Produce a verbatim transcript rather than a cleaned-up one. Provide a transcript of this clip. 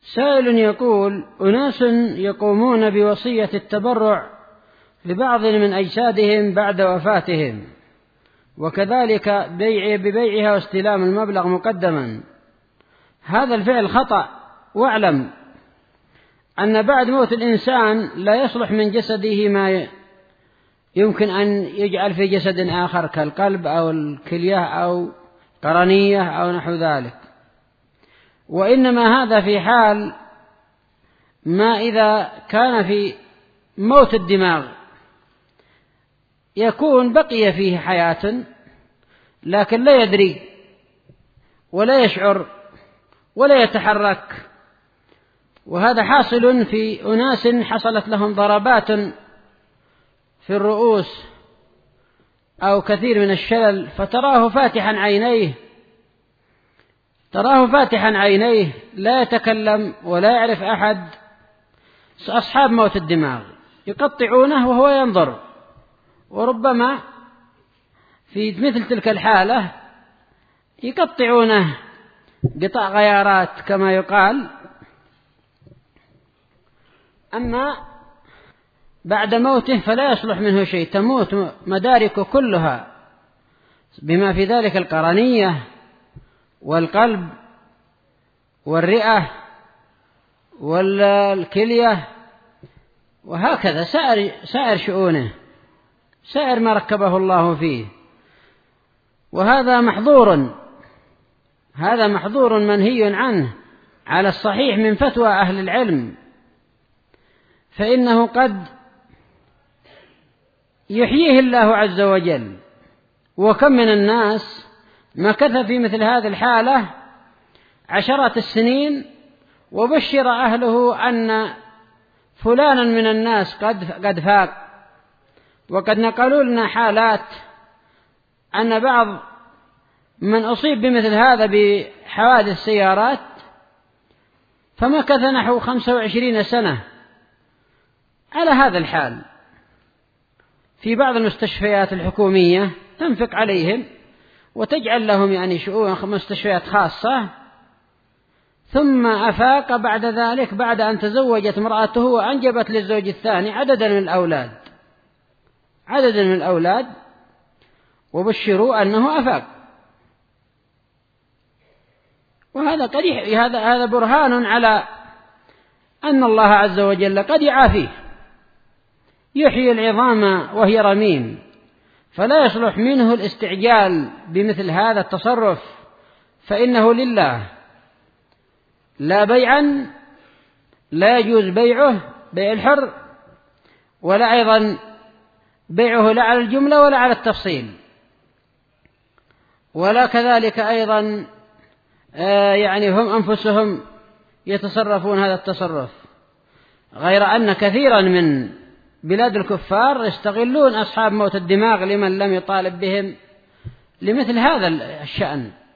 سائل يقول: أناس يقومون بوصية التبرع لبعض من أجسادهم بعد وفاتهم، وكذلك بيع ببيعها واستلام المبلغ مقدما. هذا الفعل خطأ، واعلم أن بعد موت الإنسان لا يصلح من جسده ما يمكن أن يجعل في جسد آخر كالقلب أو الكلية أو قرنية أو نحو ذلك، وإنما هذا في حال ما إذا كان في موت الدماغ يكون بقي فيه حياة لكن لا يدري ولا يشعر ولا يتحرك، وهذا حاصل في أناس حصلت لهم ضربات في الرؤوس أو كثير من الشلل، فتراه فاتحا عينيه تراه فاتحا عينيه لا يتكلم ولا يعرف أحد. أصحاب موت الدماغ يقطعونه وهو ينظر، وربما في مثل تلك الحالة يقطعونه قطع غيارات كما يقال. أما بعد موته فلا يصلح منه شيء، تموت مدارك كلها بما في ذلك القرنية والقلب والرئة والكلية، وهكذا سائر, سائر شؤونه، سائر ما ركبه الله فيه. وهذا محظور هذا محظور منهي عنه على الصحيح من فتوى أهل العلم، فإنه قد يحييه الله عز وجل. وكم من الناس مكث في مثل هذه الحالة عشرات السنين وبشر أهله أن فلانا من الناس قد قد فاق. وقد نقلوا لنا حالات أن بعض من أصيب بمثل هذا بحوادث سيارات فمكث نحو خمسة وعشرين سنة على هذا الحال. في بعض المستشفيات الحكومية تنفق عليهم وتجعل لهم يعني شؤون مستشفيات خاصة، ثم أفاق بعد ذلك بعد أن تزوجت امرأته وأنجبت للزوج الثاني عددا من الأولاد عددا من الأولاد وبشروا أنه أفاق. وهذا قد هذا هذا برهان على أن الله عز وجل قد يعافيه، يحيي العظام وهي رميم، فلا يصلح منه الاستعجال بمثل هذا التصرف، فإنه لله لا بيعا لا يجوز بيعه بيع الحر، ولا أيضا بيعه لا على الجملة ولا على التفصيل، ولا كذلك أيضا يعني هم أنفسهم يتصرفون هذا التصرف. غير أن كثيرا من بلاد الكفار يستغلون أصحاب موت الدماغ لمن لم يطالب بهم لمثل هذا الشأن.